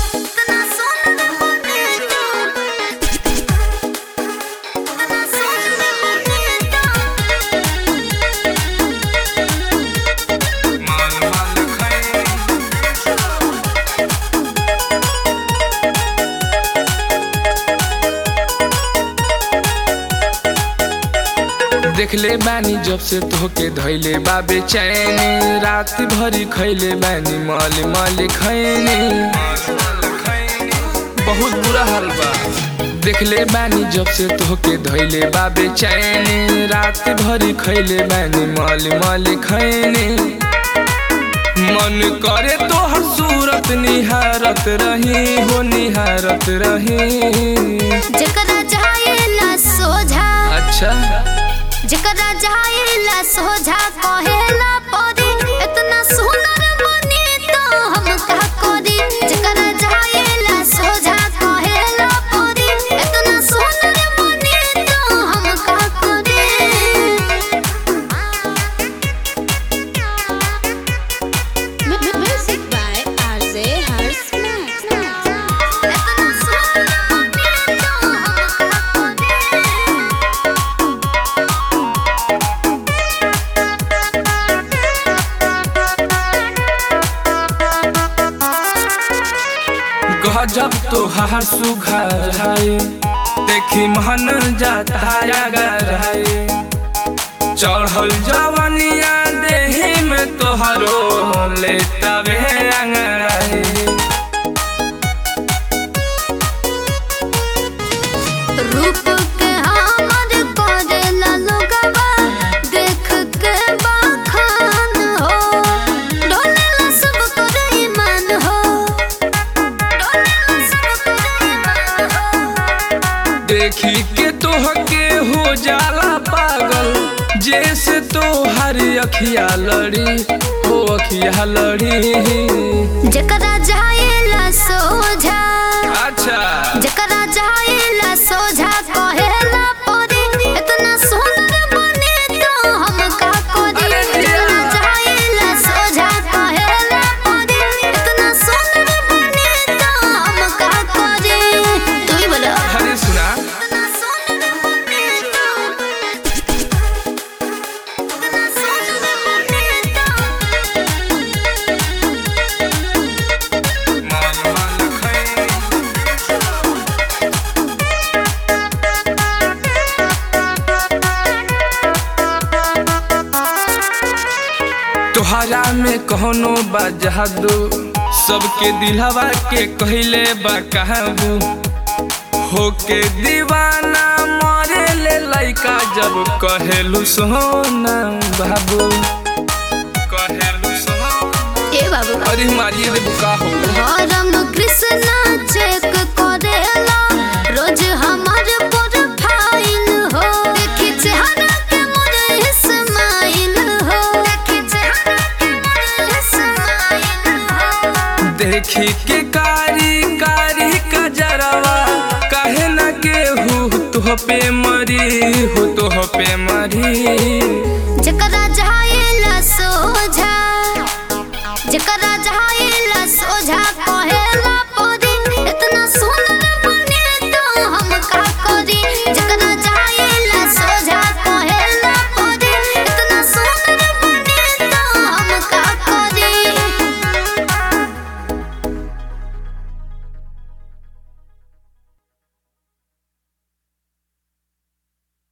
देखले बानी जब से तोहके धैले बाबे चैनी रात भरी खैले बानी मल मल खैनी बहुत बुरा हाल बा। देखले बानी जब से तोहके धैले बाबे चैनी रात भरी खैले बानी मल मल खैनी मन करे तोहर सूरत निहारत रही हो निहारत रही जकरा जाएला सोझा अच्छा जकरा जाएला सोझा कहेला परी इतना सुंदर बनी तो हम का करी जकरा जाएला सोझा कहेला परी इतना सुंदर बनी तो हम का करी म्यूजिक बाय आरजे हर्ष इतना सुंदर बनी तो हम का गजब तो हार सुघर है देखी मन जाता है चढ़ल जवनिया देही में तोहरो लेता वे अंगड़ाई रूप के हमर करेला लोगवा देख के बखान हो डोलेला सब कर ईमान हो डोलेला सब कर ईमान हो देखी के तोहके हो जाला पागल जैसे तोहर अखिया लड़ी हो अखिया लड़ी जकरा जाएला सोझा अच्छा जकरा जाएला सोझा कहेला परी इतना सुंदर बने तो हम का करी जकरा जाएला सोझा कहेला परी इतना सुंदर बने तो हम का करी तू ही बोलो हरे सुना इतना सुंदर बने तो इतना सुंदर बने तो तोहरा में कहनो बा जादू सबके दिलवा के कहले बा काबू होके दीवाना मरे ले लइका जब कहेलू सोना बाबू कहेलू सोना ए बाबू अरे मारिए रे बुका हो हरम कृष्णा चेक करेला रोज हमार प्रोफाइल हो देखी चेहरा के मोर इस्माइल हो देखी चेहरा के मोर इस्माइल हो देखी के कारी कारी कजरवा कहे न के तुह पे मरी हो तुह पे मरी जकरा जाएला सोझा जकरा